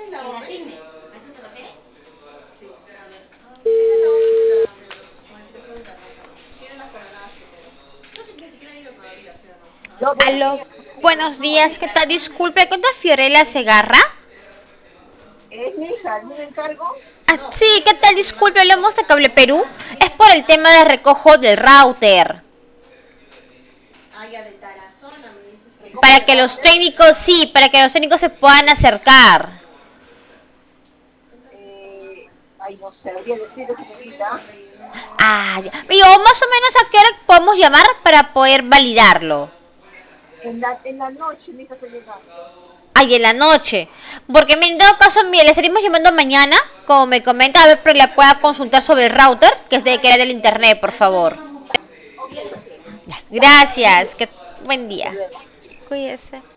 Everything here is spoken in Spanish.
Aló, buenos días, ¿qué tal? Disculpe, ¿cuánta Fiorella Segarra? Es mi hija, ¿algún encargo? Ah, sí, ¿qué tal? Disculpe, hablamos de Cable Perú. Es por el tema de recojo del router. ¿Recojo Para de que los router? técnicos, sí, para que los técnicos se puedan acercar. Ay, no sabría decirle, señorita. Ah, ya. Digo, más o menos a qué hora podemos llamar para poder validarlo. En la noche mi hija está llegando. Ay, en la noche. Porque en todo caso, mire, le estaríamos llamando mañana, como me comenta, a ver, pero la pueda consultar sobre el router, que era del internet, por favor. Ok, ok. Gracias, que buen Hasta día. luego. Cuídese.